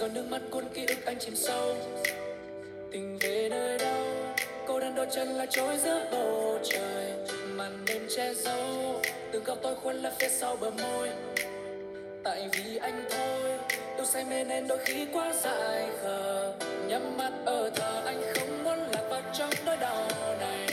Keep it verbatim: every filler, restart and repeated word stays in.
giọt nước mắt cuốn ký ức anh chìm sâu. Tình về nơi đâu, cô đơn đôi chân là trôi giữa bầu trời. Màn đêm che giấu từng góc tôi khuôn lấp phía sau bờ môi. Tại vì anh thôi, yêu say mê nên đôi khi quá dại khờ. Nhắm mắt ở thờ anh không muốn lạc vào trong nỗi đau này.